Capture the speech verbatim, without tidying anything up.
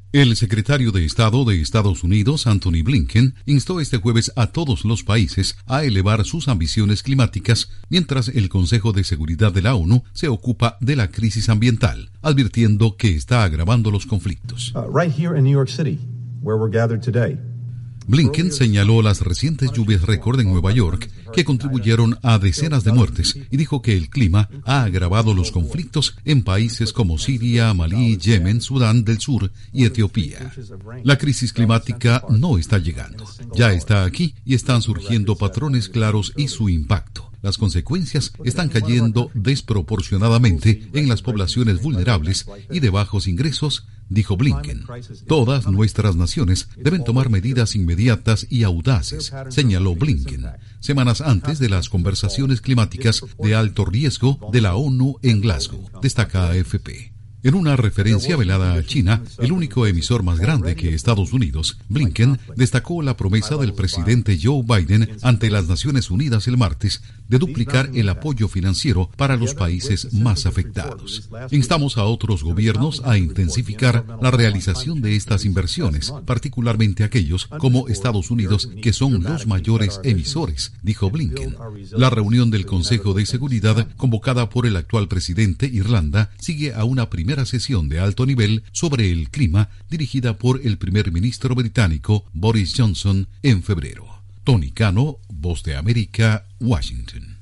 El secretario de Estado de Estados Unidos, Antony Blinken, instó este jueves a todos los países a elevar sus ambiciones climáticas mientras el Consejo de Seguridad de la ONU se ocupa de la crisis ambiental, advirtiendo que está agravando los conflictos. Uh, right here in New York City, where we're gathered today. Blinken señaló las recientes lluvias récord en Nueva York que contribuyeron a decenas de muertes y dijo que el clima ha agravado los conflictos en países como Siria, Malí, Yemen, Sudán del Sur y Etiopía. La crisis climática no está llegando, ya está aquí y están surgiendo patrones claros y su impacto. Las consecuencias están cayendo desproporcionadamente en las poblaciones vulnerables y de bajos ingresos, dijo Blinken. Todas nuestras naciones deben tomar medidas inmediatas y audaces, señaló Blinken, semanas antes de las conversaciones climáticas de alto riesgo de la ONU en Glasgow, destaca A F P. En una referencia velada a China, el único emisor más grande que Estados Unidos, Blinken destacó la promesa del presidente Joe Biden ante las Naciones Unidas el martes de duplicar el apoyo financiero para los países más afectados. Instamos a otros gobiernos a intensificar la realización de estas inversiones, particularmente aquellos como Estados Unidos, que son los mayores emisores, dijo Blinken. La reunión del Consejo de Seguridad, convocada por el actual presidente Irlanda, sigue a una primera primera sesión de alto nivel sobre el clima dirigida por el primer ministro británico Boris Johnson en febrero. Tony Cano, Voz de América, Washington.